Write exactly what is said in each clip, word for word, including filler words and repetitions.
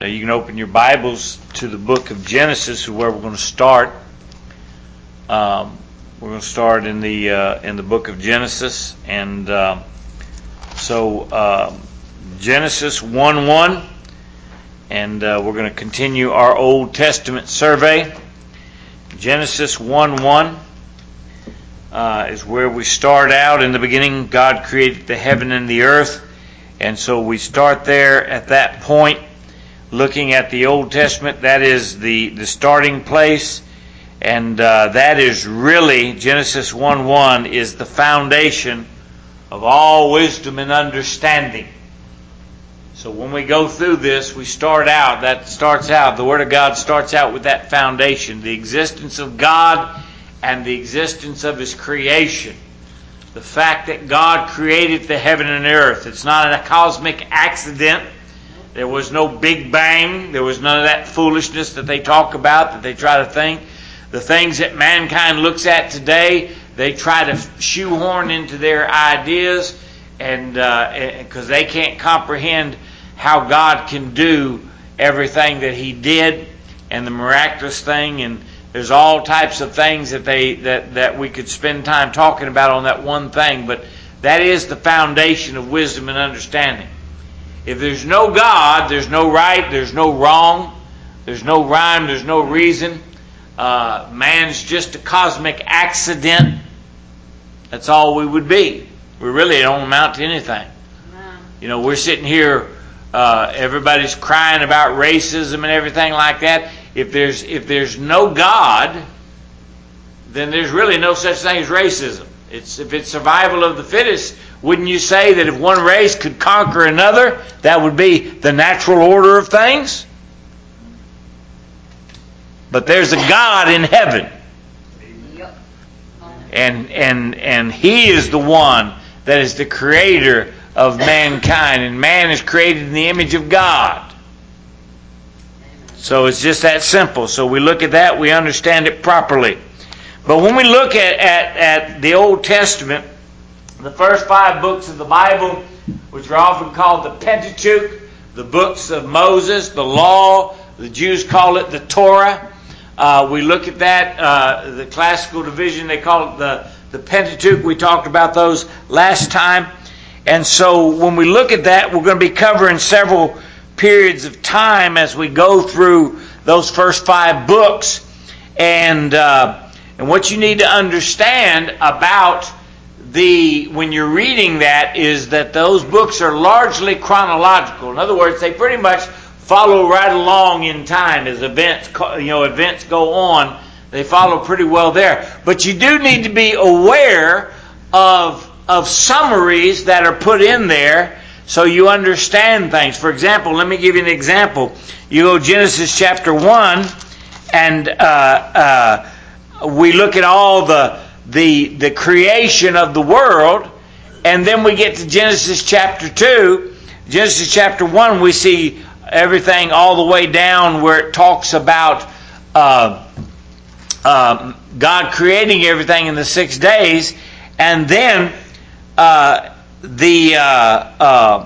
Now you can open your Bibles to the book of Genesis, where we're going to start. Um, we're going to start in the uh, in the book of Genesis, and uh, so uh, Genesis one one, and uh, we're going to continue our Old Testament survey. Genesis one one uh, is where we start out. In the beginning, God created the heaven and the earth, and so we start there at that point. Looking at the Old Testament, that is the, the starting place, and uh, that is really, Genesis one one is the foundation of all wisdom and understanding. So when we go through this, we start out, that starts out, the Word of God starts out with that foundation, the existence of God and the existence of His creation. The fact that God created the heaven and earth. It's not a cosmic accident. There was no Big Bang. There was none of that foolishness that they talk about, that they try to think. The things that mankind looks at today, they try to shoehorn into their ideas, and because uh, they can't comprehend how God can do everything that He did, and the miraculous thing. And there's all types of things that they that, that we could spend time talking about on that one thing. But that is the foundation of wisdom and understanding. If there's no God, there's no right, there's no wrong, there's no rhyme, there's no reason. Uh, man's just a cosmic accident. That's all we would be. We really don't amount to anything. No. You know, we're sitting here, uh, everybody's crying about racism and everything like that. If there's if there's no God, then there's really no such thing as racism. It's if it's survival of the fittest. Wouldn't you say that if one race could conquer another, that would be the natural order of things? But there's a God in heaven. And and and He is the one that is the creator of mankind. And man is created in the image of God. So it's just that simple. So we look at that, we understand it properly. But when we look at, at, at the Old Testament, the first five books of the Bible, which are often called the Pentateuch, the books of Moses, the law, the Jews call it the Torah. Uh, we look at that, uh, the classical division, they call it the, the Pentateuch. We talked about those last time. And so when we look at that, we're going to be covering several periods of time as we go through those first five books. And, uh, and what you need to understand about The when you're reading that is that those books are largely chronological. In other words, they pretty much follow right along in time as events, you know, events go on. They follow pretty well there. But you do need to be aware of of summaries that are put in there so you understand things. For example, let me give you an example. You go Genesis chapter one, and uh, uh, we look at all the the the creation of the world, and then we get to Genesis chapter two. Genesis chapter one, we see everything all the way down where it talks about uh, uh, God creating everything in the six days, and then uh, the uh, uh,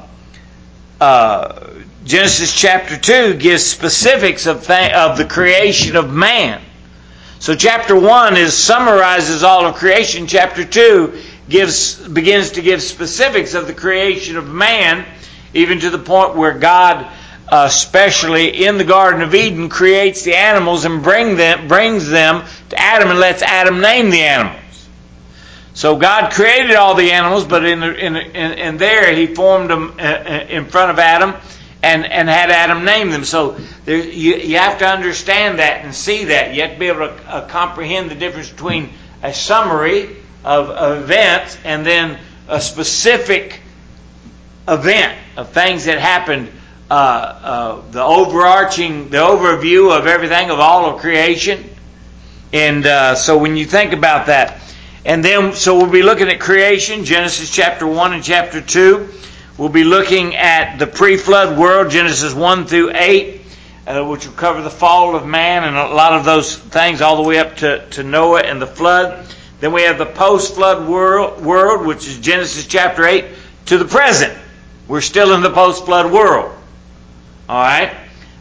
uh, Genesis chapter two gives specifics of th- of the creation of man. So chapter one is summarizes all of creation. Chapter two gives begins to give specifics of the creation of man, even to the point where God, uh, especially in the Garden of Eden, creates the animals and bring them brings them to Adam and lets Adam name the animals. So God created all the animals, but in in in, in there He formed them in front of Adam. And, and had Adam name them. So there, you, you have to understand that and see that. You have to be able to uh, comprehend the difference between a summary of, of events and then a specific event of things that happened. Uh, uh, the overarching, the overview of everything, of all of creation. And uh, so when you think about that, and then so we'll be looking at creation, Genesis chapter one and chapter two. We'll be looking at the pre-flood world, Genesis one through eight, uh, which will cover the fall of man and a lot of those things all the way up to, to Noah and the flood. Then we have the post-flood world, world, which is Genesis chapter eight to the present. We're still in the post-flood world. All right?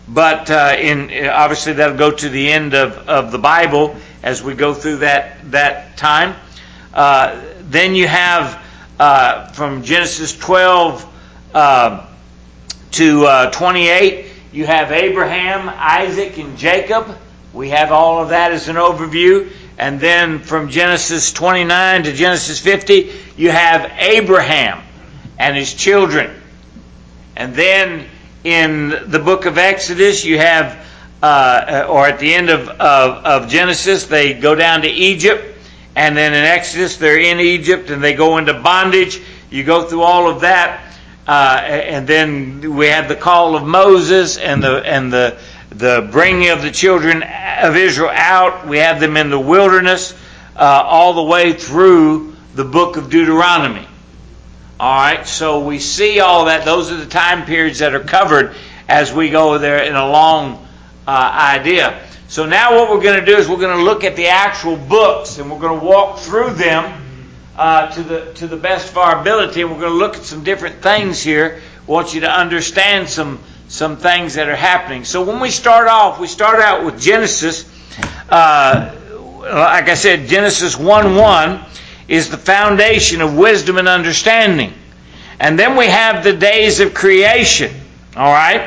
but uh, in obviously that'll go to the end of, of the Bible as we go through that that time. Uh, then you have uh, from Genesis twelve uh, to uh, twenty-eight, you have Abraham, Isaac, and Jacob. We have all of that as an overview. And then from Genesis twenty-nine to Genesis fifty, you have Abraham and his children. And then in the book of Exodus, you have, uh, or at the end of, of, of Genesis, they go down to Egypt. And then in Exodus, they're in Egypt and they go into bondage. You go through all of that. Uh, and then we have the call of Moses and the and the the bringing of the children of Israel out. We have them in the wilderness uh, all the way through the book of Deuteronomy. All right, so we see all that. Those are the time periods that are covered as we go there in a long uh, idea. So now what we're going to do is we're going to look at the actual books and we're going to walk through them uh, to the to the best of our ability. And we're going to look at some different things here. I want you to understand some some things that are happening. So when we start off, we start out with Genesis. Uh, like I said, Genesis one one is the foundation of wisdom and understanding. And then we have the days of creation. All right?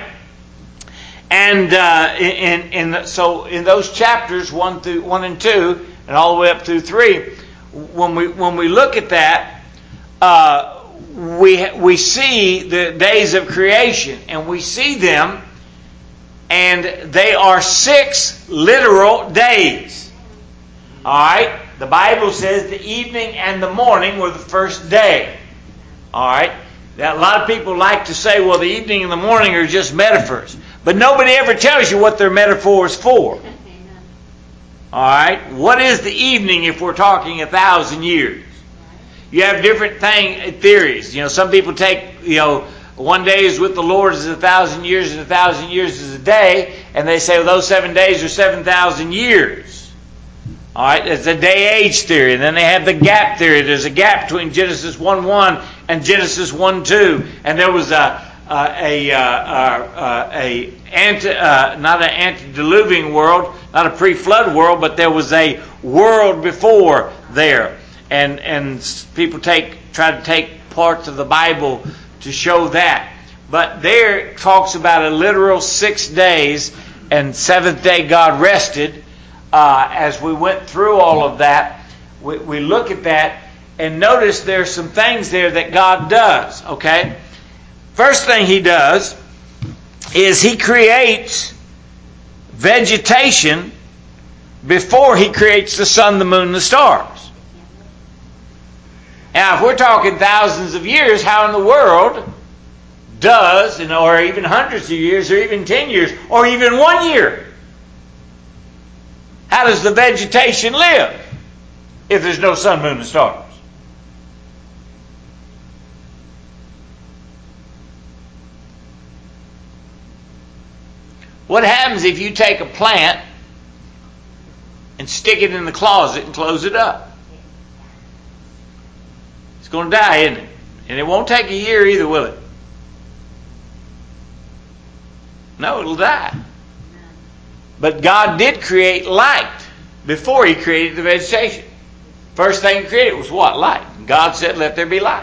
And uh, in, in so in those chapters one through one and two, and all the way up through three, when we when we look at that, uh, we we see the days of creation, and we see them, and they are six literal days. All right, the Bible says the evening and the morning were the first day. All right, that a lot of people like to say, well, the evening and the morning are just metaphors. But nobody ever tells you what they're metaphors for. All right? What is the evening if we're talking a thousand years? You have different thing, theories. You know, some people take, you know, one day is with the Lord is a thousand years and a thousand years is a day. And they say, well, those seven days are seven thousand years. All right? It's a day-age theory. And then they have the gap theory. There's a gap between Genesis one one and Genesis one two. And there was a... Uh, a uh, uh, a anti, uh, not an antediluvian world, not a pre-flood world, but there was a world before there, and and people take try to take parts of the Bible to show that, but there it talks about a literal six days, and seventh day God rested. Uh, as we went through all of that, we, we look at that and notice there's some things there that God does. Okay. First thing he does is he creates vegetation before he creates the sun, the moon, and the stars. Now, if we're talking thousands of years, how in the world does, or even hundreds of years, or even ten years, or even one year, how does the vegetation live if there's no sun, moon, and stars? What happens if you take a plant and stick it in the closet and close it up? It's going to die, isn't it? And it won't take a year either, will it? No, it'll die. But God did create light before he created the vegetation. First thing he created was what? Light. God said, let there be light.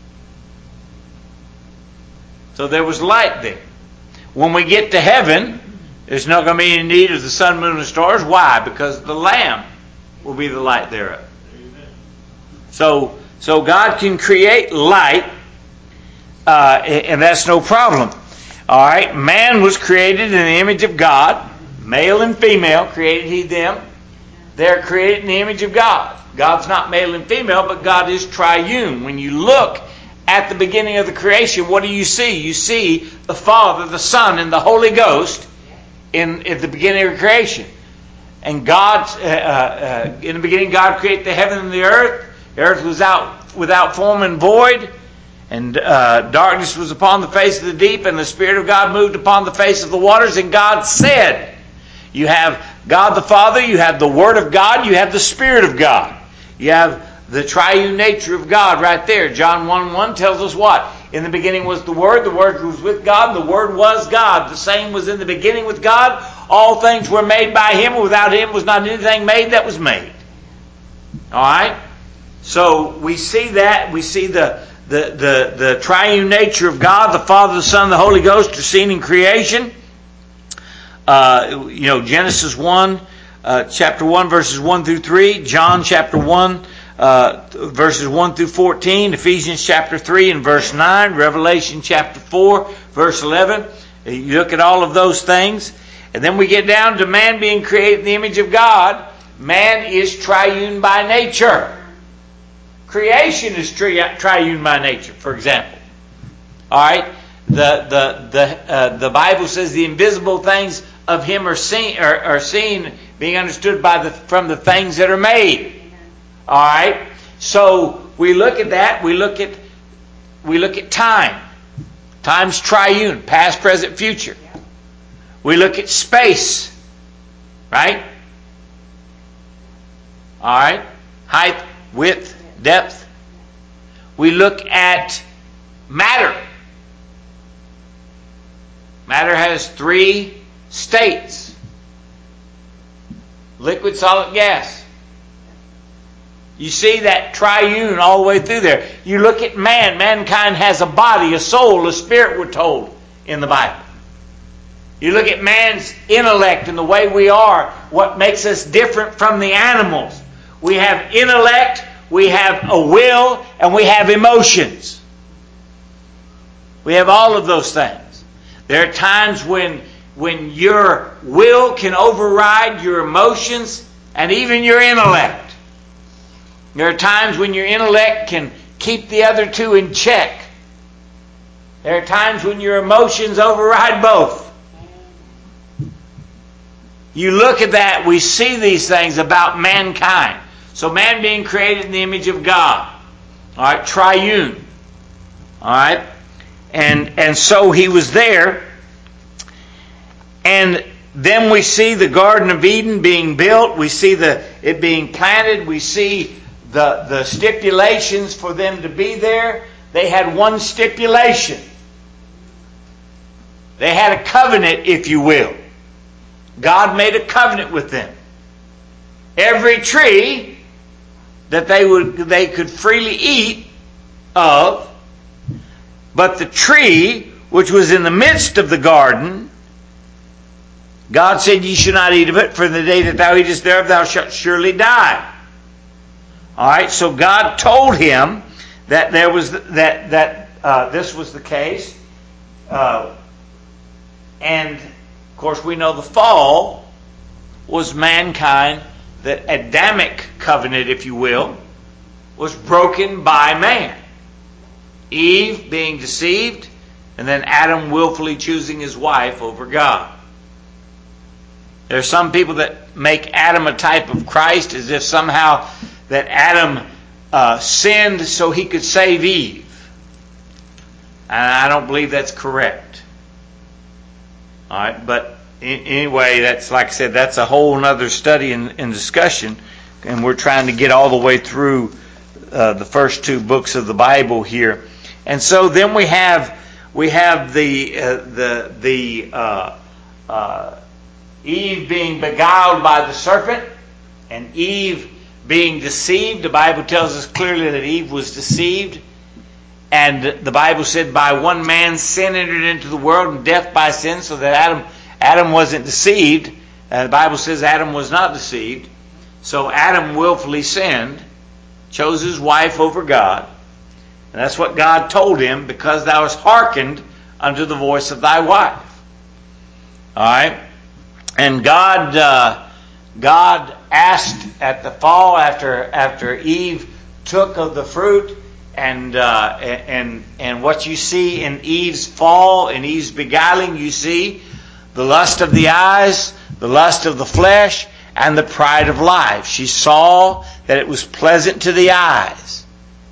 So there was light there. When we get to heaven, there's not going to be any need of the sun, moon, and stars. Why? Because the Lamb will be the light thereof. Amen. So, so God can create light, uh, and that's no problem. All right. Man was created in the image of God, male and female. Created he them. They're created in the image of God. God's not male and female, but God is triune. When you look at the beginning of the creation, what do you see? You see the Father, the Son, and the Holy Ghost in at the beginning of creation. And God, uh, uh, in the beginning, God created the heaven and the earth. The earth was out without form and void, and uh, darkness was upon the face of the deep, and the Spirit of God moved upon the face of the waters. And God said, you have God the Father, you have the Word of God, you have the Spirit of God. You have the triune nature of God right there. John one one tells us what? In the beginning was the Word. The Word was with God. The Word was God. The same was in the beginning with God. All things were made by Him. Without Him was not anything made that was made. All right? So we see that. We see the, the, the, the triune nature of God, the Father, the Son, the Holy Ghost are seen in creation. Uh, you know, Genesis one, uh, chapter one, verses one through three. John chapter one, uh, verses one through fourteen. Ephesians chapter three and verse nine. Revelation chapter four, verse eleven. You look at all of those things. And then we get down to man being created in the image of God. Man is triune by nature. Creation is tri- triune by nature, for example. All right? The the the uh, the Bible says the invisible things of Him are seen are, are seen, being understood by the from the things that are made. All right? So we look at that. We look at we look at time. Time's triune, past, present, future. We look at space, right? All right? Height, width, depth. We look at matter. Matter has three states. Liquid, solid, gas. You see that triune all the way through there. You look at man. Mankind has a body, a soul, a spirit, we're told in the Bible. You look at man's intellect and the way we are, what makes us different from the animals. We have intellect, we have a will, and we have emotions. We have all of those things. There are times when, when your will can override your emotions and even your intellect. There are times when your intellect can keep the other two in check. There are times when your emotions override both. You look at that, we see these things about mankind. So man being created in the image of God. All right, triune. All right. And and so he was there. And then we see the Garden of Eden being built. We see the it being planted. We see the, the stipulations for them to be there. They had one stipulation. They had a covenant, if you will. God made a covenant with them. Every tree that they would they could freely eat of, but the tree which was in the midst of the garden, God said, "Ye should not eat of it, for in the day that thou eatest thereof, thou shalt surely die." All right, so God told him that there was that that uh, this was the case, uh, and of course we know the fall was mankind. The Adamic covenant, if you will, was broken by man. Eve being deceived, and then Adam willfully choosing his wife over God. There are some people that make Adam a type of Christ, as if somehow that Adam uh, sinned so he could save Eve. And I don't believe that's correct. All right, but anyway, that's like I said, that's a whole other study and, and discussion, and we're trying to get all the way through uh, the first two books of the Bible here. And so then we have we have the uh, the the uh, uh, Eve being beguiled by the serpent, and Eve being deceived. The Bible tells us clearly that Eve was deceived, and the Bible said, "By one man sin entered into the world, and death by sin," so that Adam. Adam wasn't deceived. Uh, the Bible says Adam was not deceived. So Adam willfully sinned, chose his wife over God. And that's what God told him, because thou hast hearkened unto the voice of thy wife. All right? And God uh, God asked at the fall, after after Eve took of the fruit, and uh, and and what you see in Eve's fall, in Eve's beguiling, you see the lust of the eyes, the lust of the flesh, and the pride of life. She saw that it was pleasant to the eyes,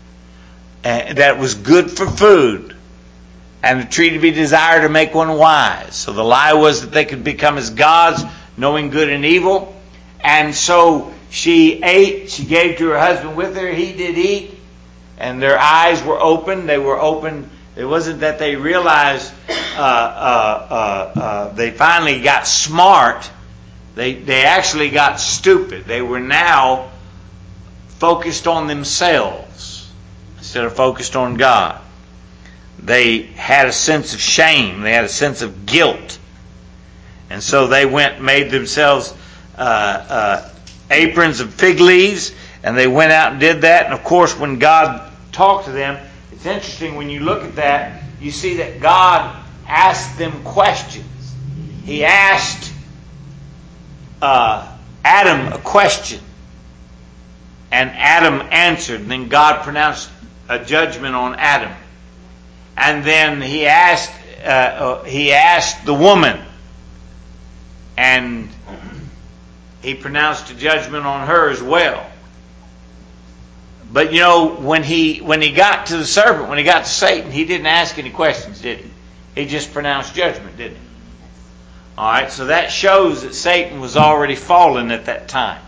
and that it was good for food, and a tree to be desired to make one wise. So the lie was that they could become as gods, knowing good and evil. And so she ate, she gave to her husband with her, he did eat, and their eyes were opened. They were opened It wasn't that they realized uh, uh, uh, uh, they finally got smart. They they actually got stupid. They were now focused on themselves instead of focused on God. They had a sense of shame. They had a sense of guilt. And so they went, made themselves uh, uh, aprons of fig leaves, and they went out and did that. And of course, when God talked to them, it's interesting when you look at that, you see that God asked them questions. He asked uh, Adam a question, and Adam answered. And then God pronounced a judgment on Adam. And then he asked, uh, uh, he asked the woman, and he pronounced a judgment on her as well. But you know, when he when he got to the serpent, when he got to Satan, he didn't ask any questions, did he? He just pronounced judgment, didn't he? All right, so that shows that Satan was already fallen at that time.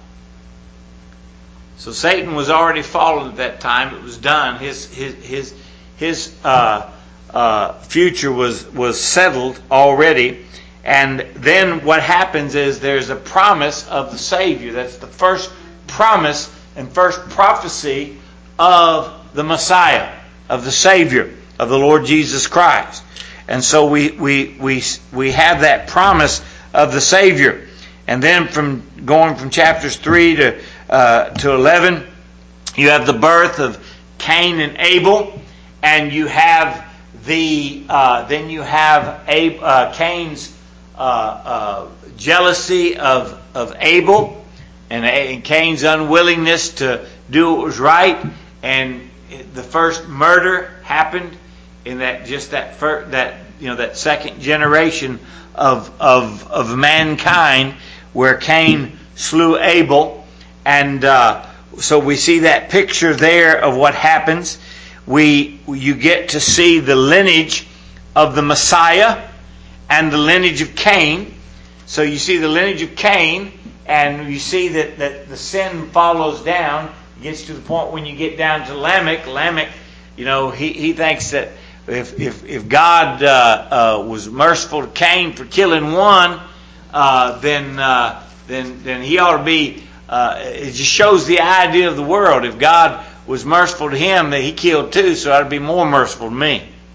So Satan was already fallen at that time. It was done. His his his his uh, uh, future was was settled already. And then what happens is there's a promise of the Savior. That's the first promise and first prophecy of the Messiah, of the Savior, of the Lord Jesus Christ. And so we we we we have that promise of the Savior. And then from going from chapters three to uh, to eleven, you have the birth of Cain and Abel, and you have the uh, then you have Ab- uh, Cain's uh, uh, jealousy of of Abel, and, and Cain's unwillingness to do what was right, and the first murder happened in that just that first, that you know that second generation of of of mankind, where Cain slew Abel, and uh, so we see that picture there of what happens. We you get to see the lineage of the Messiah and the lineage of Cain. So you see the lineage of Cain, and you see that, that the sin follows down. It gets to the point when you get down to Lamech. Lamech, you know, he, he thinks that if if, if God uh, uh, was merciful to Cain for killing one, uh, then uh, then then he ought to be. Uh, it just shows the idea of the world. If God was merciful to him, that he killed two, so I'd be more merciful to me.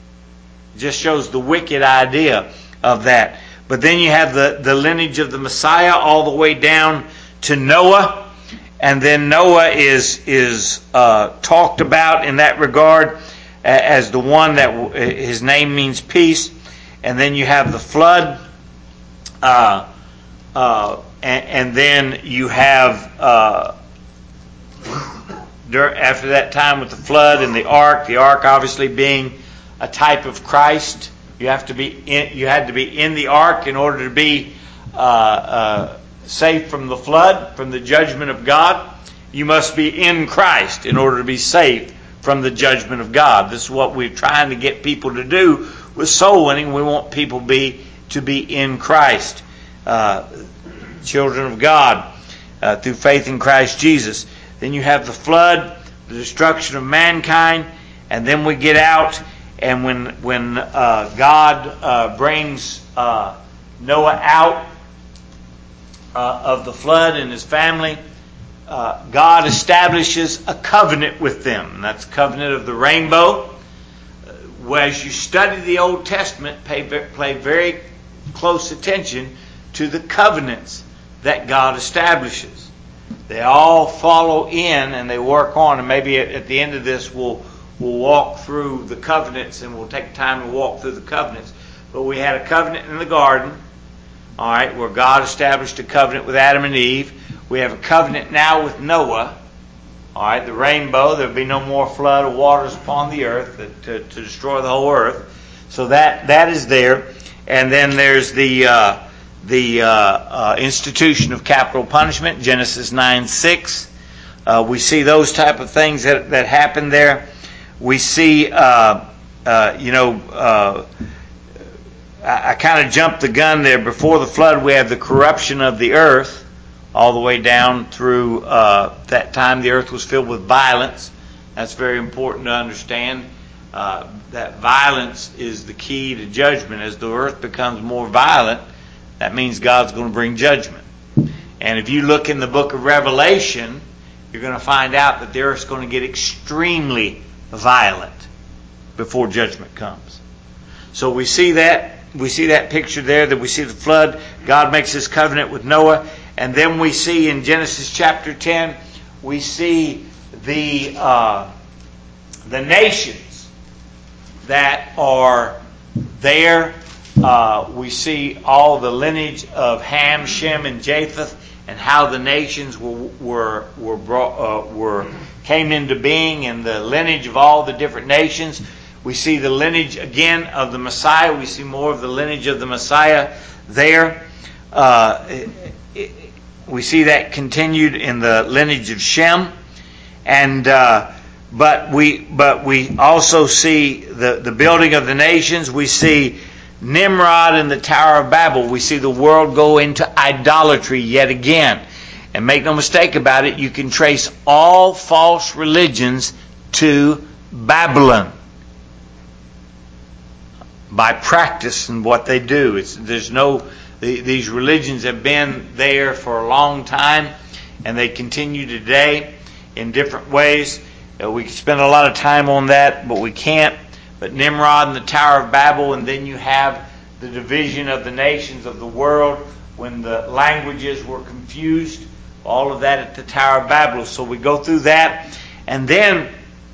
It just shows the wicked idea of that. But then you have the, the lineage of the Messiah all the way down to Noah. And then Noah is is uh, talked about in that regard as the one that his name means peace. And then you have the flood. Uh, uh, and, and then you have, uh, after that time with the flood and the ark, the ark obviously being a type of Christ. You have to be in, you had to be in the ark in order to be uh, uh, safe from the flood, from the judgment of God. You must be in Christ in order to be safe from the judgment of God. This is what we're trying to get people to do with soul winning. We want people be to be in Christ, uh, children of God, uh, through faith in Christ Jesus. Then you have the flood, the destruction of mankind, and then we get out. And when when uh, God uh, brings uh, Noah out uh, of the flood and his family, uh, God establishes a covenant with them. And that's the covenant of the rainbow. Uh, as you study the Old Testament, pay, pay very close attention to the covenants that God establishes. They all follow in and they work on. And maybe at, at the end of this we'll We'll walk through the covenants, and we'll take time to walk through the covenants. But we had a covenant in the garden, all right, where God established a covenant with Adam and Eve. We have a covenant now with Noah, all right, the rainbow. There'll be no more flood of waters upon the earth to, to destroy the whole earth. So that that is there. And then there's the uh, the uh, uh, institution of capital punishment, Genesis nine six. Uh, we see those type of things that that happen there. We see, uh, uh, you know, uh, I, I kind of jumped the gun there. Before the flood, we have the corruption of the earth all the way down through uh, that time the earth was filled with violence. That's very important to understand. uh, that violence is the key to judgment. As the earth becomes more violent, that means God's going to bring judgment. And if you look in the book of Revelation, you're going to find out that the earth's going to get extremely violent before judgment comes. So we see that. We see that picture there, that we see the flood. God makes his covenant with Noah. And then we see in Genesis chapter ten, we see the uh, the nations that are there. Uh, we see all the lineage of Ham, Shem, and Japheth, and how the nations were were were brought, uh, were came into being, and the lineage of all the different nations. We see the lineage again of the Messiah. We see more of the lineage of the Messiah there. Uh, it, it, we see that continued in the lineage of Shem, and uh, but we but we also see the the building of the nations. We see Nimrod and the Tower of Babel. We see the world go into idolatry yet again. And make no mistake about it, you can trace all false religions to Babylon by practice and what they do. It's, there's no, the, these religions have been there for a long time, and they continue today in different ways. Uh, we could spend a lot of time on that, but we can't. But Nimrod and the Tower of Babel, and then you have the division of the nations of the world when the languages were confused. All of that at the Tower of Babel. So we go through that, and then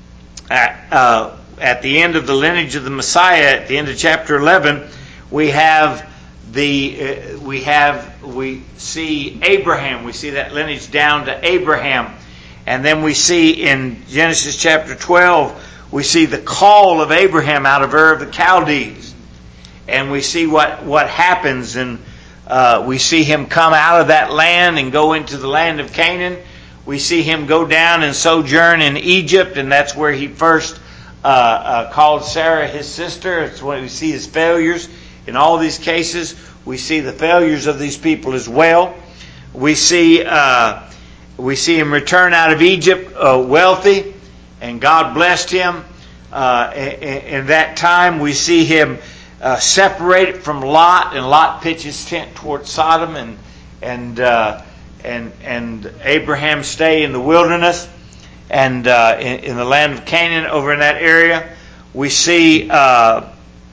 at, uh, at the end of the lineage of the Messiah, at the end of chapter eleven, we have the uh, we have we see Abraham. We see that lineage down to Abraham, and then we see in Genesis chapter twelve, we see the call of Abraham out of Ur of the Chaldees, and we see what what happens, and uh, we see him come out of that land and go into the land of Canaan. We see him go down and sojourn in Egypt, and that's where he first uh, uh, called Sarah his sister. It's when we see his failures. In all these cases, we see the failures of these people as well. We see uh, we see him return out of Egypt uh, wealthy, and God blessed him. Uh, in, in that time, we see him uh, separated from Lot, and Lot pitched his tent towards Sodom, and and uh, and and Abraham stay in the wilderness, and uh, in, in the land of Canaan over in that area. We see uh,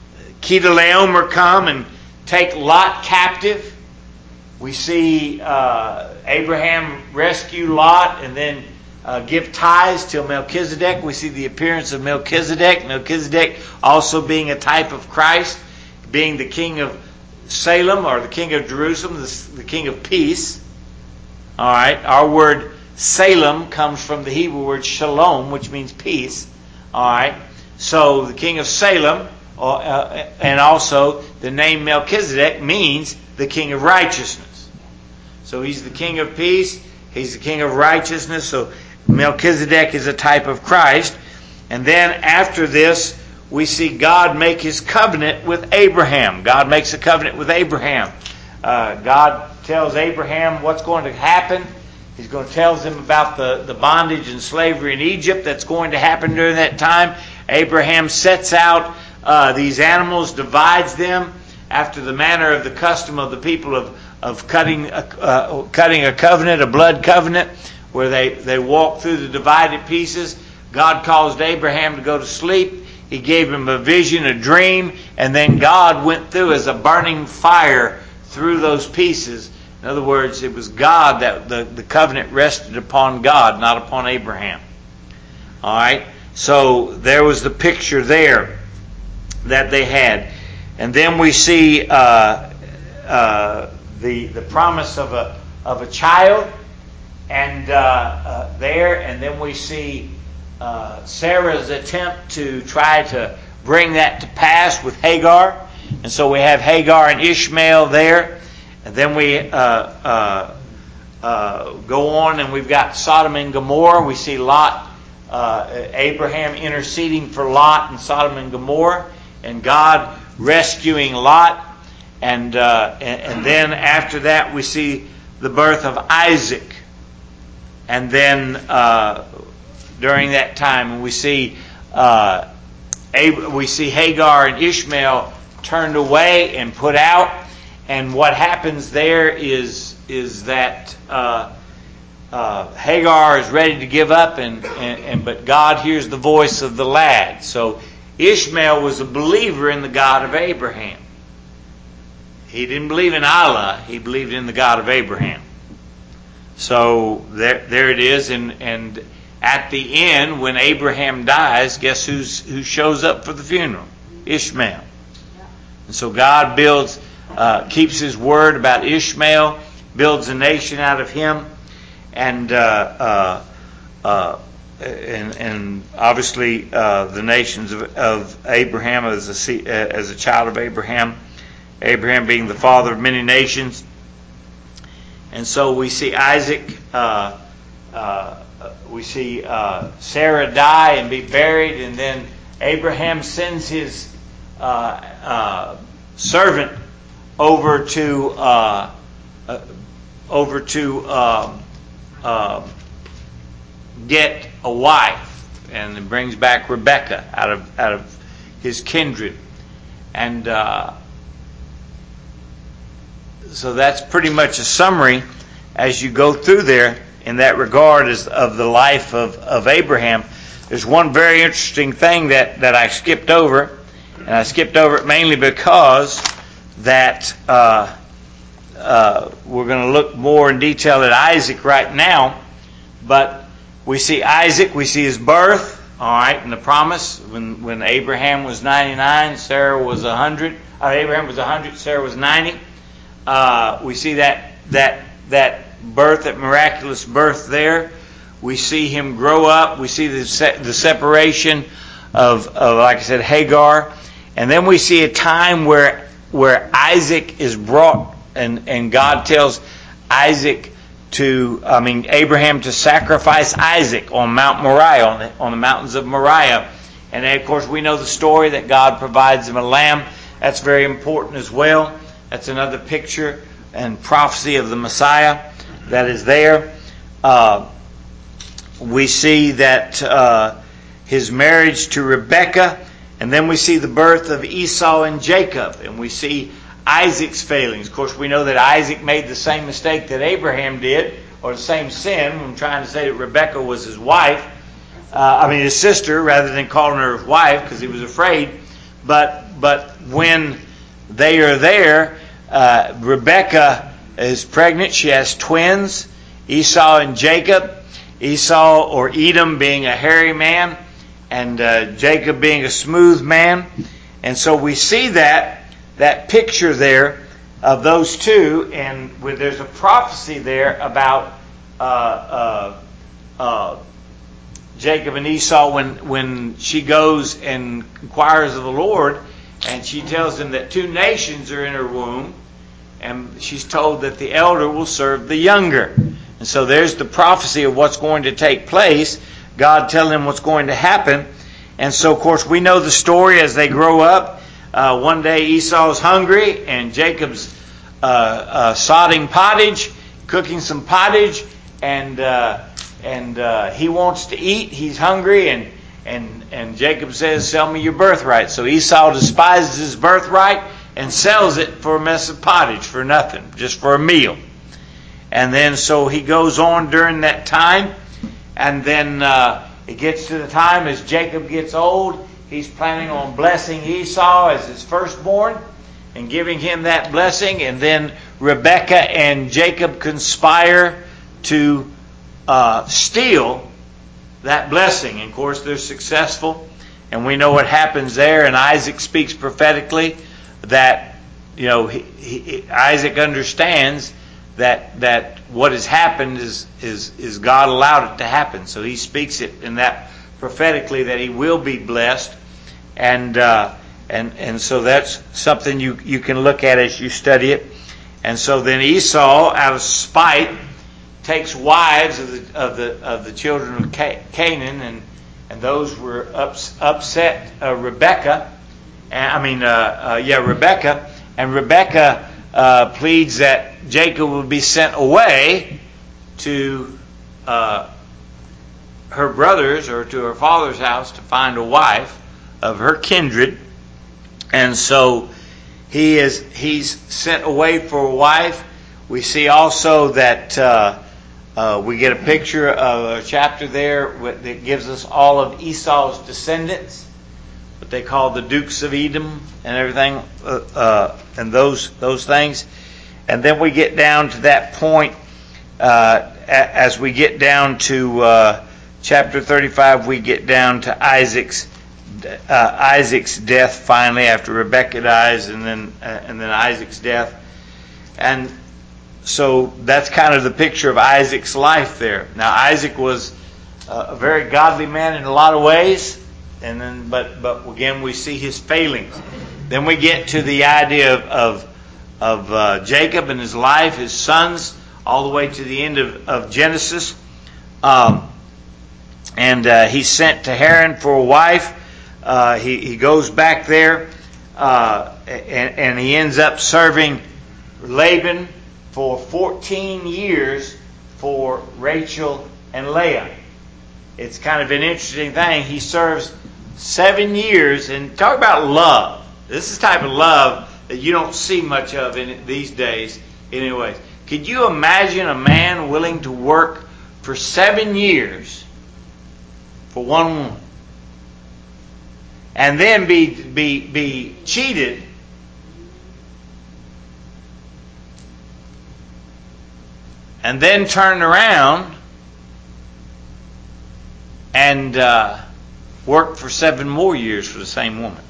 Kedorlaomer come and take Lot captive. We see uh, Abraham rescue Lot and then uh, give tithes till Melchizedek. We see the appearance of Melchizedek. Melchizedek also being a type of Christ, being the king of Salem or the king of Jerusalem, the, the king of peace. All right, our word Salem comes from the Hebrew word shalom, which means peace. All right, so the king of Salem, uh, and also the name Melchizedek means the king of righteousness. So he's the king of peace, he's the king of righteousness, so Melchizedek is a type of Christ. And then after this, we see God make his covenant with Abraham. God makes a covenant with Abraham. Uh, God tells Abraham what's going to happen. He's going to tell him about the, the bondage and slavery in Egypt that's going to happen during that time. Abraham sets out uh, these animals, divides them after the manner of the custom of the people of, of cutting, a, uh, cutting a covenant, a blood covenant, where they, they walk through the divided pieces. God caused Abraham to go to sleep. He gave him a vision, a dream, and then God went through as a burning fire through those pieces. In other words, it was God that the, the covenant rested upon God, not upon Abraham. All right? So there was the picture there that they had. And then we see uh, uh, the the promise of a of a child, and uh, uh, there, and then we see uh, Sarah's attempt to try to bring that to pass with Hagar, and so we have Hagar and Ishmael there, and then we uh, uh, uh, go on, and we've got Sodom and Gomorrah. We see Lot, uh, Abraham interceding for Lot in Sodom and Gomorrah, and God rescuing Lot, and, uh, and and then after that we see the birth of Isaac, and then uh, during that time we see uh, we see Hagar and Ishmael turned away and put out. And what happens there is is that uh, uh, Hagar is ready to give up, and, and, and but God hears the voice of the lad. So Ishmael was a believer in the God of Abraham. He didn't believe in Allah. He believed in the God of Abraham. So there, there it is. And, and at the end, when Abraham dies, guess who's, who shows up for the funeral? Ishmael. And so God builds, uh, keeps His word about Ishmael, builds a nation out of him, and uh, uh, uh, and, and obviously uh, the nations of, of Abraham as a as a child of Abraham, Abraham being the father of many nations. And so we see Isaac, uh, uh, we see uh, Sarah die and be buried, and then Abraham sends his uh, uh, servant over to uh, uh, over to um, uh, get a wife, and it brings back Rebekah out of out of his kindred, and uh, so that's pretty much a summary as you go through there in that regard is of the life of, of Abraham. There's one very interesting thing that, that I skipped over, and I skipped over it mainly because that uh, uh, we're going to look more in detail at Isaac right now, but we see Isaac, we see his birth, all right, and the promise when, when Abraham was ninety-nine, Sarah was one hundred, uh, Abraham was one hundred, Sarah was ninety. Uh, we see that that that birth, that miraculous birth there. We see him grow up. We see the se- the separation of, of, like I said, Hagar, and then we see a time where where Isaac is brought, and, and God tells Isaac to, I mean Abraham to sacrifice Isaac on Mount Moriah, on the, on the mountains of Moriah, and then, of course we know the story that God provides him a lamb. That's very important as well. That's another picture and prophecy of the Messiah that is there. Uh, we see that uh, his marriage to Rebekah, and then we see the birth of Esau and Jacob, and we see Isaac's failings. Of course, we know that Isaac made the same mistake that Abraham did, or the same sin. I'm trying to say that Rebekah was his wife, uh, I mean his sister, rather than calling her his wife because he was afraid. But but when they are there, uh, Rebekah is pregnant. She has twins, Esau and Jacob. Esau or Edom being a hairy man, and uh, Jacob being a smooth man. And so we see that that picture there of those two, and where there's a prophecy there about uh, uh, uh, Jacob and Esau when when she goes and inquires of the Lord, and she tells him that two nations are in her womb, and she's told that the elder will serve the younger. And so there's the prophecy of what's going to take place, God telling them what's going to happen. And so, of course, we know the story as they grow up. Uh, one day Esau's hungry, and Jacob's uh, uh, sodding pottage, cooking some pottage, and uh, and uh, he wants to eat. He's hungry, and and and Jacob says, "Sell me your birthright." So Esau despises his birthright and sells it for a mess of pottage, for nothing, just for a meal. And then so he goes on during that time, and then uh, it gets to the time as Jacob gets old, he's planning on blessing Esau as his firstborn and giving him that blessing. And then Rebekah and Jacob conspire to uh, steal that blessing. And of course they're successful, and we know what happens there. And Isaac speaks prophetically that, you know, he, he, Isaac understands that that what has happened is is is God allowed it to happen. So he speaks it in that prophetically that he will be blessed, and uh, and and so that's something you you can look at as you study it. And so then Esau, out of spite, takes wives of the of the of the children of Canaan, and and those were ups, upset uh, Rebekah. I mean, uh, uh, yeah, Rebekah, and Rebekah uh, pleads that Jacob would be sent away to uh, her brothers or to her father's house to find a wife, of her kindred. And so he is he's sent away for a wife. We see also that uh, uh, we get a picture of a chapter there that gives us all of Esau's descendants, what they call the Dukes of Edom and everything, uh, uh, and those those things. And then we get down to that point uh, as we get down to uh, chapter thirty-five. We get down to Isaac's uh, Isaac's death finally, after Rebekah dies, and then uh, and then Isaac's death. And so that's kind of the picture of Isaac's life there. Now Isaac was uh, a very godly man in a lot of ways, and then but but again we see his failings. Then we get to the idea of of, of uh, Jacob and his life, his sons, all the way to the end of, of Genesis. Um, and uh, he's sent to Haran for a wife. Uh, he, he goes back there, uh, and, and he ends up serving Laban for fourteen years for Rachel and Leah. It's kind of an interesting thing. He serves seven years, and talk about love. This is the type of love that you don't see much of in these days anyways. Could you imagine a man willing to work for seven years for one woman? And then be be be cheated and then turn around and uh, work for seven more years for the same woman.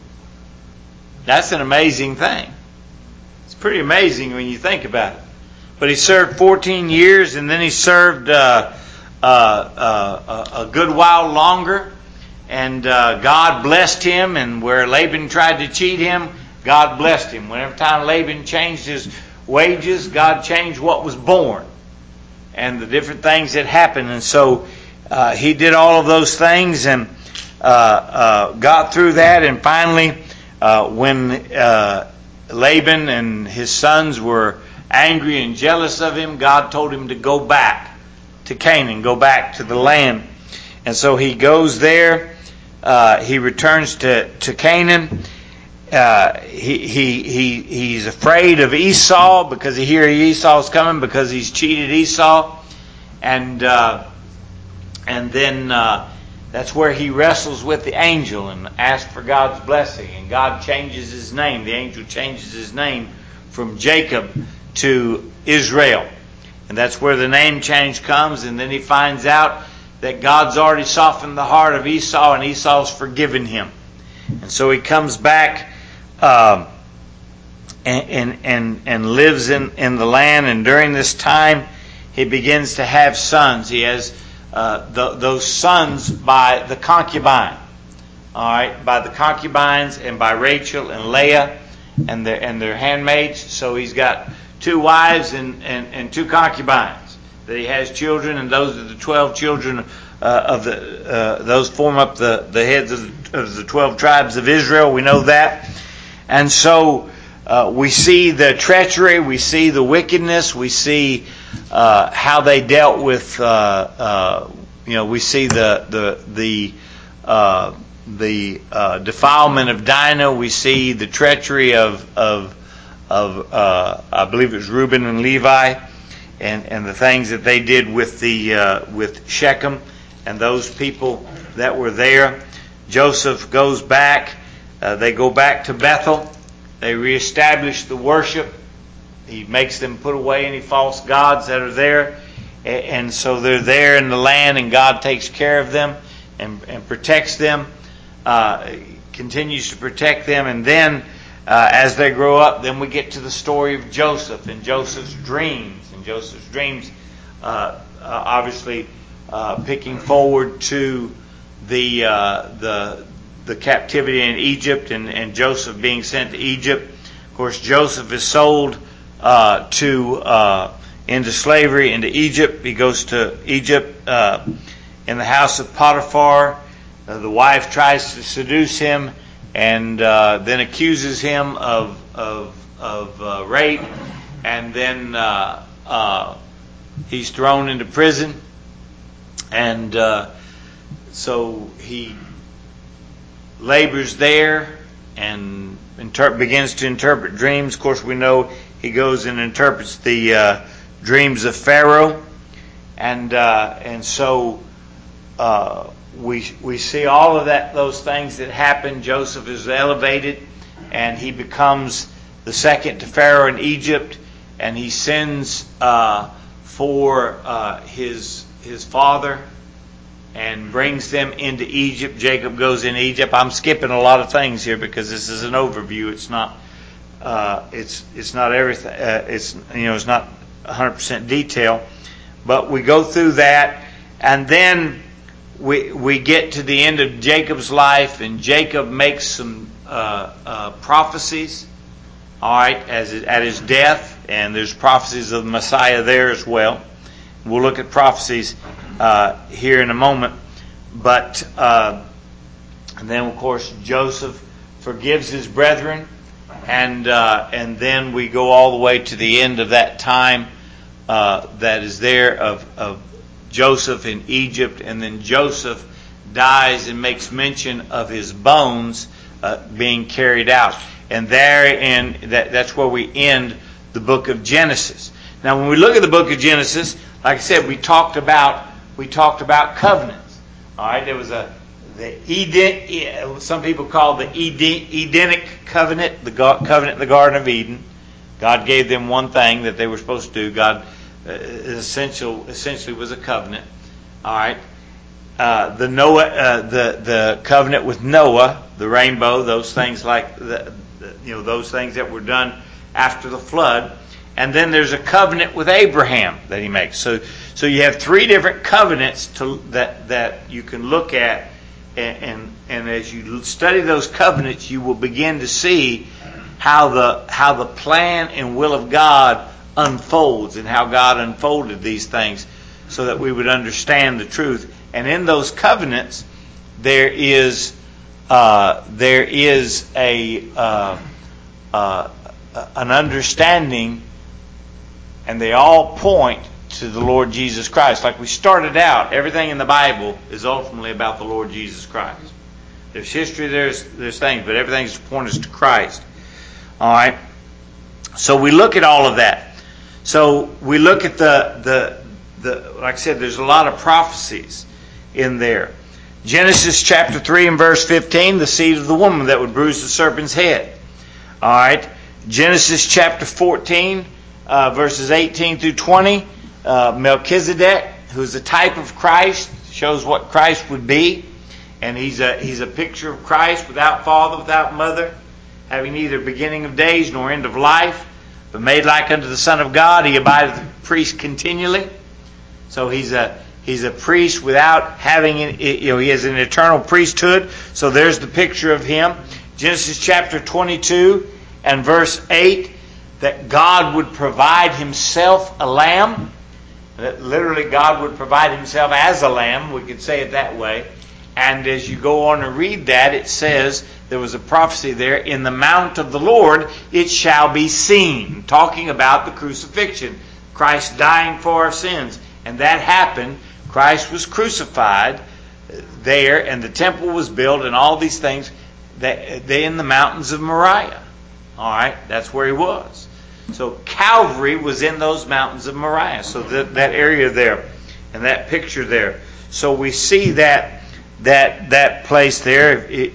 That's an amazing thing. It's pretty amazing when you think about it. But he served fourteen years, and then he served uh, uh, uh, a good while longer. And uh, God blessed him, and where Laban tried to cheat him, God blessed him. Whenever time Laban changed his wages, God changed what was born and the different things that happened. And so uh, he did all of those things and uh, uh, got through that. And finally, uh, when uh, Laban and his sons were angry and jealous of him, God told him to go back to Canaan, go back to the land. And so he goes there. Uh, he returns to, to Canaan. Uh, he, he, he, he's afraid of Esau because he hears Esau's coming because he's cheated Esau. And, uh, and then, uh, that's where he wrestles with the angel and asks for God's blessing. And God changes his name. The angel changes his name from Jacob to Israel. And that's where the name change comes. And then he finds out that God's already softened the heart of Esau, and Esau's forgiven him. And so he comes back um, and, and and and lives in, in the land. And during this time, he begins to have sons. He has uh, the, those sons by the concubine. All right, by the concubines and by Rachel and Leah and their and their handmaids. So he's got two wives and, and, and two concubines. That he has children, and those are the twelve children uh, of the. Uh, those form up the, the heads of the, of the twelve tribes of Israel. We know that, and so uh, we see the treachery, we see the wickedness, we see uh, how they dealt with. Uh, uh, you know, we see the the the uh, the uh, defilement of Dinah. We see the treachery of of of uh, I believe it was Reuben and Levi. And, and the things that they did with the uh, with Shechem and those people that were there. Joseph goes back. Uh, they go back to Bethel. They reestablish the worship. He makes them put away any false gods that are there. And, and so they're there in the land, and God takes care of them and, and protects them, uh, continues to protect them. And then uh, as they grow up, then we get to the story of Joseph and Joseph's dreams. Joseph's dreams, uh, uh, obviously uh, picking forward to the uh, the the captivity in Egypt and, and Joseph being sent to Egypt. Of course, Joseph is sold uh, to uh, into slavery into Egypt. He goes to Egypt uh, in the house of Potiphar. Uh, the wife tries to seduce him and uh, then accuses him of of of uh, rape, and then. Uh, Uh, he's thrown into prison, and uh, so he labors there and inter- begins to interpret dreams. Of course, we know he goes and interprets the uh, dreams of Pharaoh, and uh, and so uh, we we see all of that, those things that happen. Joseph is elevated, and he becomes the second to Pharaoh in Egypt, and he sends uh, for uh, his his father and brings them into Egypt. Jacob goes into Egypt. I'm skipping a lot of things here because this is an overview. It's not uh, it's it's not everything. Uh, it's you know it's not one hundred percent detail, but we go through that, and then we we get to the end of Jacob's life, and Jacob makes some uh, uh, prophecies. All right, as at his death, and there's prophecies of the Messiah there as well. We'll look at prophecies uh, here in a moment, but uh, and then of course Joseph forgives his brethren, and uh, and then we go all the way to the end of that time uh, that is there of, of Joseph in Egypt, and then Joseph dies and makes mention of his bones uh, being carried out, and therein that that's where we end the book of Genesis. Now, when we look at the book of Genesis, like I said, we talked about we talked about covenants. All right, there was a the Eden. Some people call the Eden, Edenic covenant, the covenant in the Garden of Eden. God gave them one thing that they were supposed to do. God uh, essential essentially was a covenant. All right, uh, the Noah, uh, the the covenant with Noah, the rainbow, those things like the, the you know those things that were done after the flood. And then there's a covenant with Abraham that he makes. So, so you have three different covenants to, that that you can look at, and, and and as you study those covenants, you will begin to see how the how the plan and will of God unfolds, and how God unfolded these things, so that we would understand the truth. And in those covenants, there is uh, there is a uh, uh, an understanding. And they all point to the Lord Jesus Christ. Like we started out, everything in the Bible is ultimately about the Lord Jesus Christ. There's history, there's there's things, but everything's points to Christ. All right. So we look at all of that. So we look at the the the. Like I said, there's a lot of prophecies in there. Genesis chapter three and verse fifteen, the seed of the woman that would bruise the serpent's head. All right. Genesis chapter fourteen. Uh, verses eighteen through twenty, uh, Melchizedek, who's a type of Christ, shows what Christ would be, and he's a he's a picture of Christ, without father, without mother, having neither beginning of days nor end of life, but made like unto the Son of God. He abideth a priest continually. So he's a he's a priest without having you know he has an eternal priesthood. So there's the picture of him. Genesis chapter twenty-two and verse eight. That God would provide himself a lamb. That literally God would provide himself as a lamb. We could say it that way. And as you go on and read that, it says, there was a prophecy there, in the mount of the Lord it shall be seen. Talking about the crucifixion. Christ dying for our sins. And that happened. Christ was crucified there, and the temple was built, and all these things. They in the mountains of Moriah. All right, that's where he was. So Calvary was in those mountains of Moriah. So that, that area there and that picture there. So we see that that that place there. It,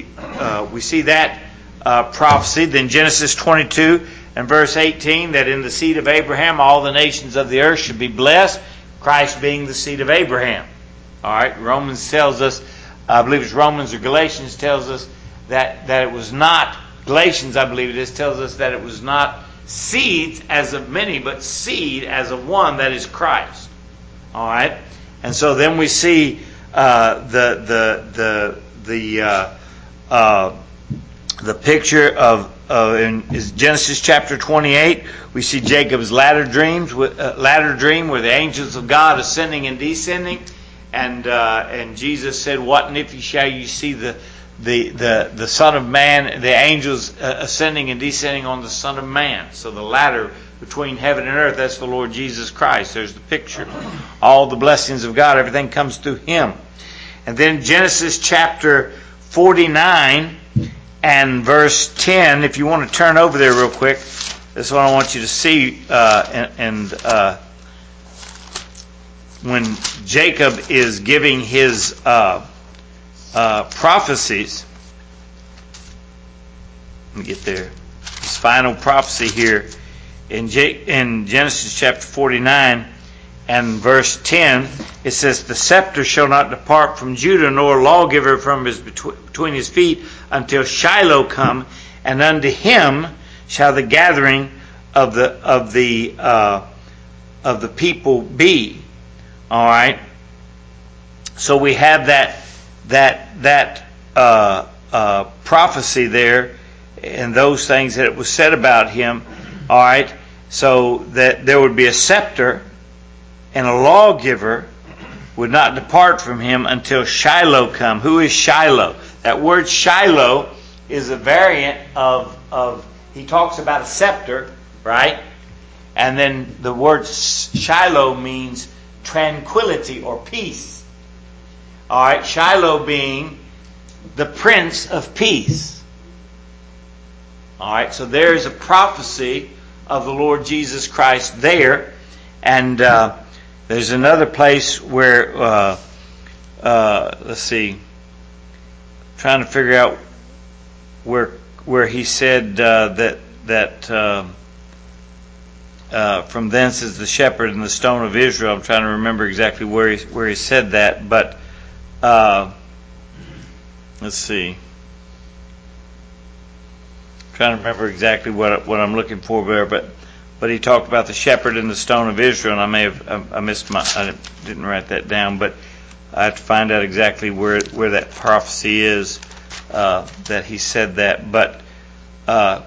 uh, we see that uh, prophecy. Then Genesis twenty-two and verse eighteen, that in the seed of Abraham all the nations of the earth should be blessed. Christ being the seed of Abraham. All right. Romans tells us, I believe it's Romans or Galatians tells us that that it was not. Galatians, I believe it is, tells us that it was not seeds as of many, but seed as of one, that is Christ. All right, and so then we see uh, the the the the uh, uh, the picture of uh, in Genesis chapter twenty-eight. We see Jacob's ladder dreams, uh, ladder dream, where the angels of God ascending and descending, and uh, and Jesus said, "What and if you shall you see the." The, the the Son of Man, the angels uh, ascending and descending on the Son of Man. So the ladder between heaven and earth, that's the Lord Jesus Christ. There's the picture. All the blessings of God, everything comes through Him. And then Genesis chapter forty-nine and verse ten. If you want to turn over there real quick, this is what I want you to see. Uh, and and uh, when Jacob is giving his uh, uh, prophecies, let me get there. His final prophecy here in, J- in Genesis chapter forty-nine and verse ten, it says, "The scepter shall not depart from Judah, nor a lawgiver from his between his feet, until Shiloh come, and unto him shall the gathering of the of the uh, of the people be." All right. So we have that that that uh, uh, prophecy there, and those things that it was said about him. All right. So that there would be a scepter, and a lawgiver would not depart from him until Shiloh come. Who is Shiloh? That word Shiloh is a variant of of. He talks about a scepter, right? And then the word Shiloh means tranquility or peace. All right, Shiloh being the Prince of Peace. All right, so there is a prophecy of the Lord Jesus Christ there, and uh, there's another place where uh, uh, let's see, I'm trying to figure out where where he said uh, that that. Uh, Uh, from thence is the shepherd and the stone of Israel. I'm trying to remember exactly where he, where he said that, but uh, let's see. I'm trying to remember exactly what what I'm looking for there, but but he talked about the shepherd and the stone of Israel, and I may have I, I missed my I didn't write that down, but I have to find out exactly where where that prophecy is uh, that he said that, but. Uh,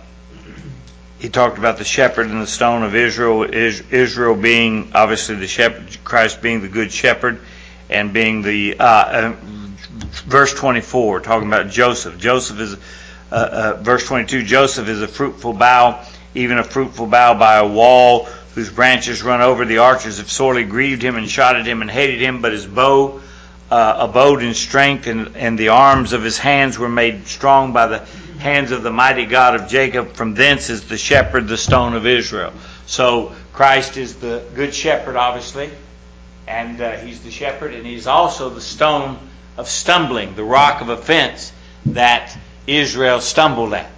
He talked about the shepherd and the stone of Israel, Israel being obviously the shepherd, Christ being the good shepherd, and being the, uh, uh, verse twenty-four, talking about Joseph. Joseph is, uh, uh, verse twenty-two, Joseph is a fruitful bough, even a fruitful bough by a wall, whose branches run over. The archers have sorely grieved him and shot at him and hated him, but his bow uh, abode in strength, and, and the arms of his hands were made strong by the hands of the mighty God of Jacob. From thence is the shepherd, the stone of Israel. So Christ is the good shepherd, obviously, and uh, he's the shepherd, and he's also the stone of stumbling, the rock of offense that Israel stumbled at.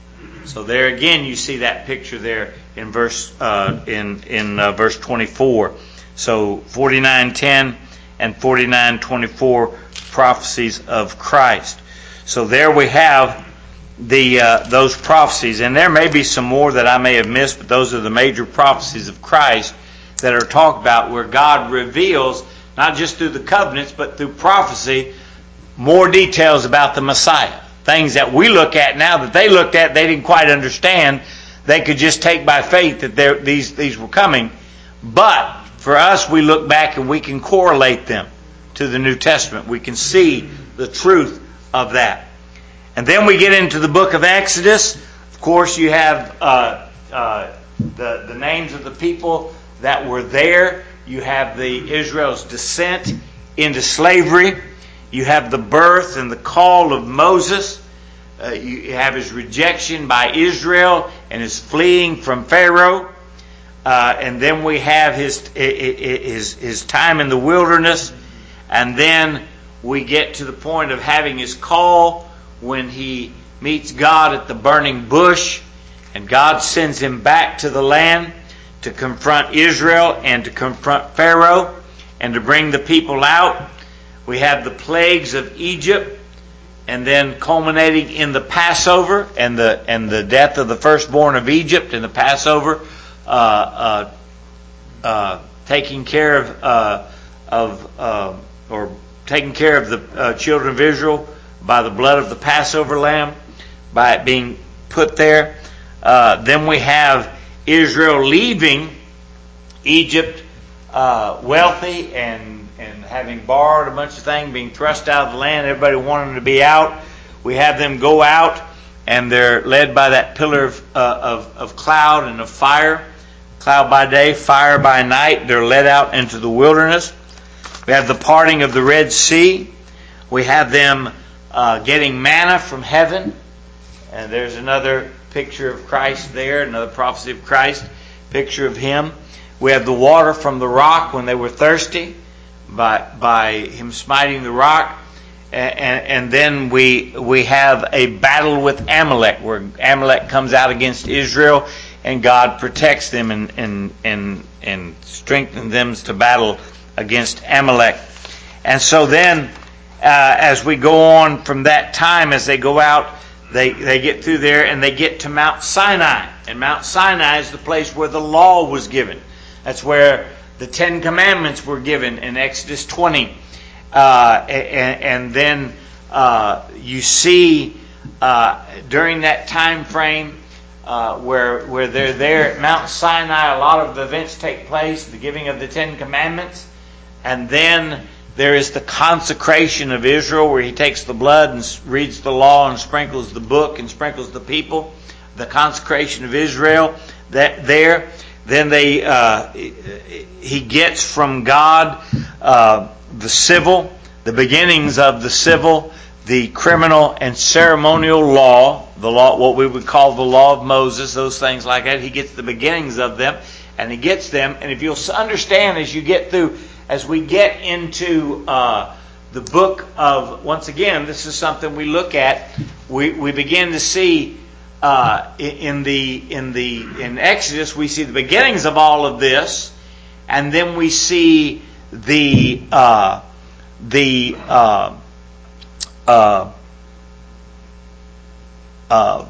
So there again, you see that picture there in verse uh, in in uh, verse twenty-four. So forty-nine ten and forty-nine twenty-four prophecies of Christ. So there we have the uh, those prophecies, and there may be some more that I may have missed, but those are the major prophecies of Christ that are talked about, where God reveals, not just through the covenants, but through prophecy, more details about the Messiah. Things that we look at now that they looked at, they didn't quite understand. They could just take by faith that these these were coming. But for us, we look back and we can correlate them to the New Testament. We can see the truth of that. And then we get into the book of Exodus. Of course, you have uh, uh, the, the names of the people that were there. You have the Israel's descent into slavery. You have the birth and the call of Moses. Uh, you have his rejection by Israel and his fleeing from Pharaoh. Uh, and then we have his, his, his time in the wilderness. And then we get to the point of having his call, when he meets God at the burning bush, and God sends him back to the land to confront Israel and to confront Pharaoh and to bring the people out. We have the plagues of Egypt, and then culminating in the Passover and the and the death of the firstborn of Egypt and the Passover, uh, uh, uh, taking care of uh, of uh, or taking care of the uh, children of Israel by the blood of the Passover lamb, by it being put there. Uh, then we have Israel leaving Egypt uh, wealthy and, and having borrowed a bunch of things, being thrust out of the land, everybody wanting to be out. We have them go out, and they're led by that pillar of, uh, of, of cloud and of fire. Cloud by day, fire by night. They're led out into the wilderness. We have the parting of the Red Sea. We have them uh, getting manna from heaven. And there's another picture of Christ there, another prophecy of Christ, picture of Him. We have the water from the rock when they were thirsty, by by Him smiting the rock. And, and, and then we we have a battle with Amalek, where Amalek comes out against Israel, and God protects them and and and, and strengthens them to battle against Amalek. And so then, uh, as we go on from that time, as they go out, They they get through there and they get to Mount Sinai. And Mount Sinai is the place where the law was given. That's where the Ten Commandments were given in Exodus twenty. Uh, and, and then uh, you see uh, during that time frame uh, where where they're there at Mount Sinai, a lot of events take place, the giving of the Ten Commandments. And then there is the consecration of Israel, where He takes the blood and reads the law and sprinkles the book and sprinkles the people. The consecration of Israel that there. Then they uh, He gets from God uh, the civil, the beginnings of the civil, the criminal and ceremonial law, the law, what we would call the law of Moses, those things like that. He gets the beginnings of them, and He gets them. And if you'll understand as you get through. As we get into uh, the book of, once again, this is something we look at. We we begin to see uh, in the in the in Exodus, we see the beginnings of all of this, and then we see the uh, the uh, uh, uh,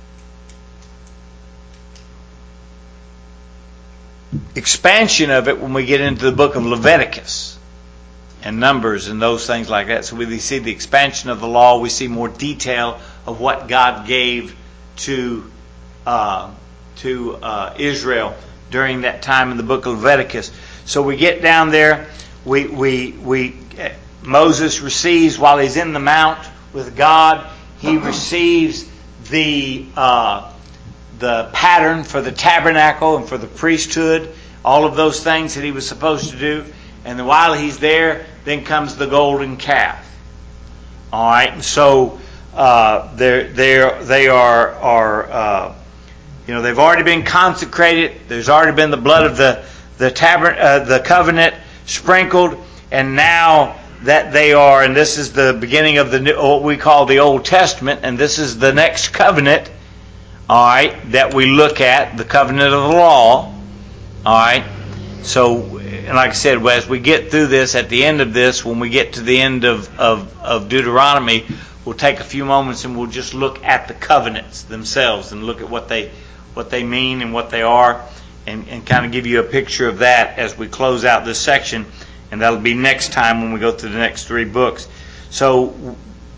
expansion of it when we get into the book of Leviticus and Numbers and those things like that. So we see the expansion of the law. We see more detail of what God gave to uh, to uh, Israel during that time in the book of Leviticus. So we get down there. We we we Moses receives, while he's in the mount with God, he receives the uh, the pattern for the tabernacle and for the priesthood, all of those things that he was supposed to do. And then while he's there, then comes the golden calf. All right, and so uh, they're, they're, they are are uh, you know they've already been consecrated. There's already been the blood of the the tabern uh, the covenant sprinkled, and now that they are, and this is the beginning of the new, what we call the Old Testament, and this is the next covenant. All right, that we look at, the covenant of the law. All right, so and like I said, as we get through this, at the end of this, when we get to the end of, of, of Deuteronomy, we'll take a few moments and we'll just look at the covenants themselves and look at what they what they mean and what they are, and, and kind of give you a picture of that as we close out this section, and that'll be next time when we go through the next three books. So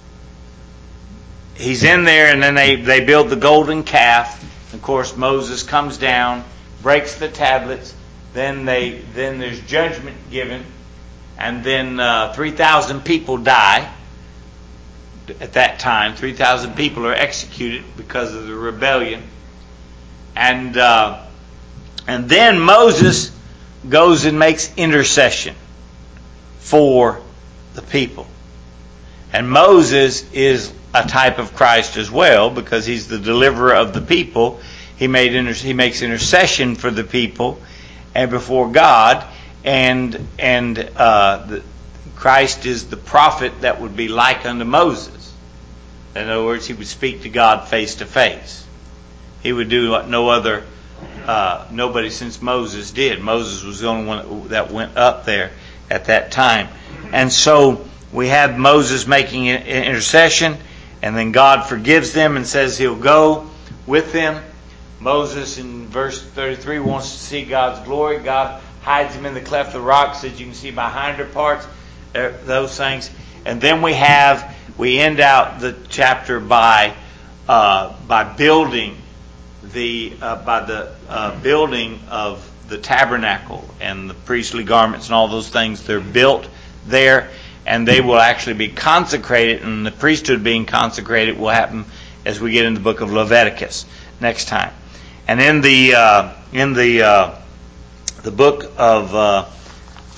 he's in there, and then they, they build the golden calf. Of course, Moses comes down, breaks the tablets. Then they then there's judgment given, and then uh, three thousand people die. At that time, three thousand people are executed because of the rebellion, and uh, and then Moses goes and makes intercession for the people, and Moses is a type of Christ as well, because he's the deliverer of the people. He made inter- he makes intercession for the people and before God, and and uh, the, Christ is the prophet that would be like unto Moses. In other words, he would speak to God face to face. He would do what no other uh, nobody since Moses did. Moses was the only one that went up there at that time, and so we have Moses making an intercession. And then God forgives them and says He'll go with them. Moses in verse thirty-three wants to see God's glory. God hides him in the cleft of the rock so that you can see my hinder parts, those things. And then we have, we end out the chapter by uh, by building the uh, by the uh, building of the tabernacle and the priestly garments and all those things. They're built there, and they will actually be consecrated, and the priesthood being consecrated will happen as we get into the book of Leviticus next time. And in the uh, in the uh, the book of uh,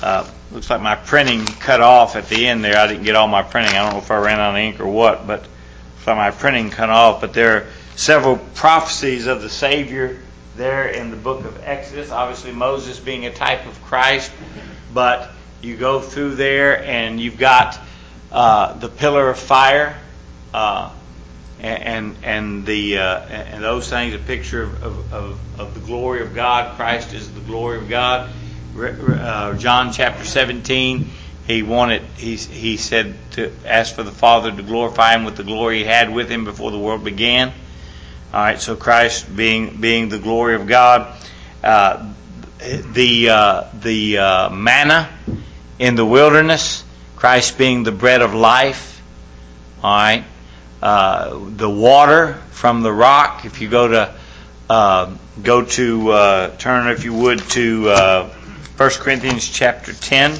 uh, looks like my printing cut off at the end there. I didn't get all my printing. I don't know if I ran out of ink or what, but looks like my printing cut off. But there are several prophecies of the Savior there in the book of Exodus. Obviously, Moses being a type of Christ, but you go through there and you've got uh, the pillar of fire, uh, and and the uh, and those things, a picture of, of, of, of the glory of God. Christ is the glory of God. Uh, John chapter seventeen, he wanted he he said to ask for the Father to glorify him with the glory he had with him before the world began. All right, so Christ being being the glory of God, uh, the uh, the uh, manna in the wilderness, Christ being the bread of life. All right, uh, the water from the rock. If you go to uh, go to uh, turn, if you would, to uh, First Corinthians chapter ten,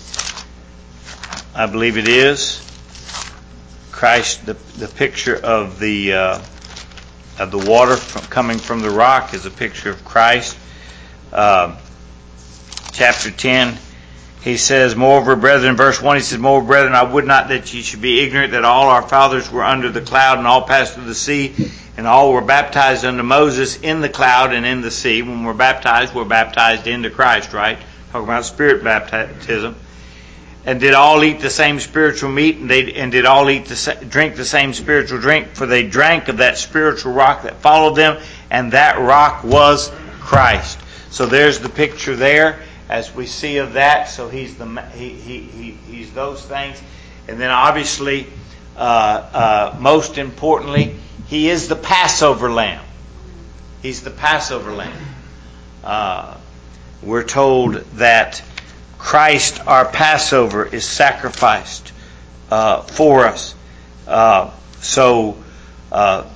I believe it is. Christ, the the picture of the uh, of the water from, coming from the rock is a picture of Christ. Uh, chapter ten, he says, moreover, brethren, verse one, he says, moreover, brethren, I would not that ye should be ignorant that all our fathers were under the cloud, and all passed through the sea, and all were baptized unto Moses in the cloud and in the sea. When we're baptized, we're baptized into Christ, right? Talking about spirit baptism. And did all eat the same spiritual meat, and they and did all eat the drink the same spiritual drink, for they drank of that spiritual rock that followed them, and that rock was Christ. So there's the picture there, as we see of that. So he's the he he, he he's those things, and then obviously, uh, uh, most importantly, he is the Passover lamb. He's the Passover lamb. Uh, we're told that Christ, our Passover, is sacrificed uh, for us. Uh, so, uh,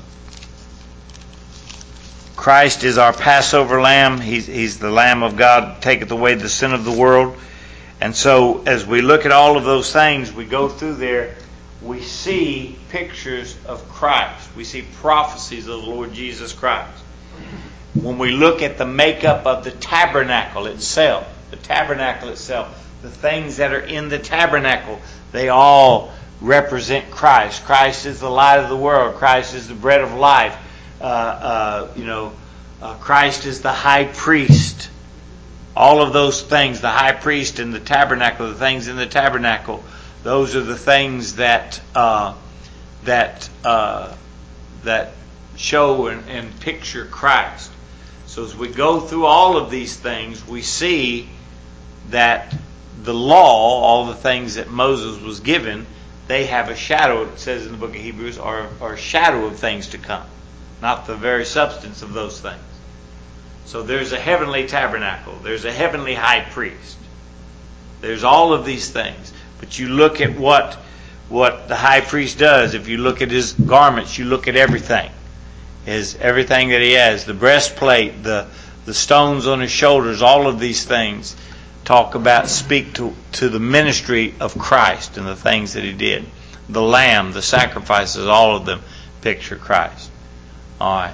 Christ is our Passover lamb. He's, he's the Lamb of God, taketh away the sin of the world. And so, as we look at all of those things, we go through there, we see pictures of Christ. We see prophecies of the Lord Jesus Christ. When we look at the makeup of the tabernacle itself, the tabernacle itself, the things that are in the tabernacle, they all represent Christ. Christ is the light of the world. Christ is the bread of life. Uh, uh, you know, uh, Christ is the high priest. All of those things, the high priest and the tabernacle, the things in the tabernacle, those are the things that uh, that uh, that show and, and picture Christ. So as we go through all of these things, we see that the law, all the things that Moses was given, they have a shadow, it says in the book of Hebrews, are, are a shadow of things to come, not the very substance of those things. So there's a heavenly tabernacle, there's a heavenly high priest, there's all of these things. But you look at what what the high priest does. If you look at his garments, you look at everything. His everything that he has, the breastplate, the the stones on his shoulders, all of these things talk about, speak to, to the ministry of Christ and the things that he did. The lamb, the sacrifices, all of them picture Christ. All right.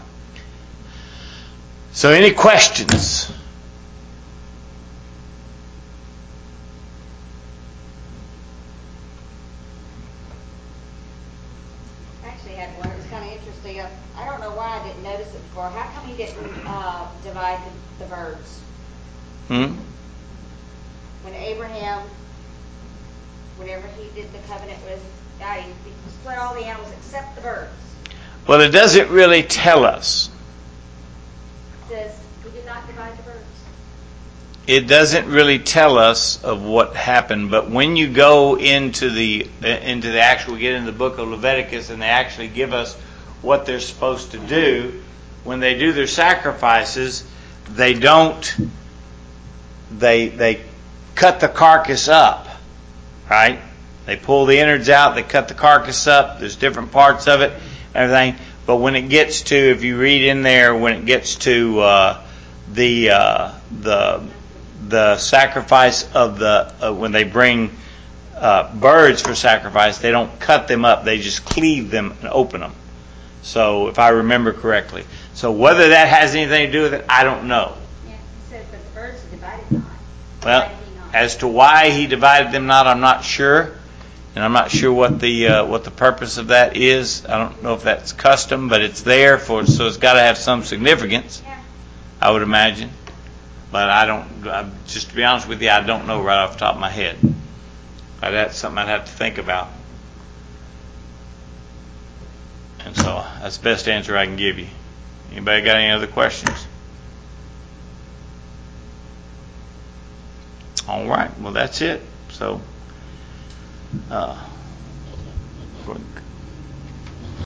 So any questions? I actually had one. It was kind of interesting. I, I don't know why I didn't notice it before. How come he didn't uh, divide the, the birds? Hmm? When Abraham, whenever he did the covenant with God, he split all the animals except the birds. Well, it doesn't really tell us. It says he did not divide the birds. It doesn't really tell us of what happened, but when you go into the into the actual, we get into the book of Leviticus, and they actually give us what they're supposed to do. When they do their sacrifices, they don't. They they cut the carcass up, right? They pull the innards out, they cut the carcass up, there's different parts of it, everything. But when it gets to, if you read in there, when it gets to uh, the uh, the the sacrifice of the, uh, when they bring uh, birds for sacrifice, they don't cut them up, they just cleave them and open them. So, if I remember correctly. So, whether that has anything to do with it, I don't know. Yeah, he said, but the birds are divided not. Well, Divided he not. as to why he divided them not, I'm not sure, and I'm not sure what the uh, what the purpose of that is. I don't know if that's custom, but it's there for, so it's got to have some significance, Yeah. I would imagine. But I don't. I, just to be honest with you, I don't know right off the top of my head. But that's something I'd have to think about. And so that's the best answer I can give you. Anybody got any other questions? All right. Well, that's it. So, uh,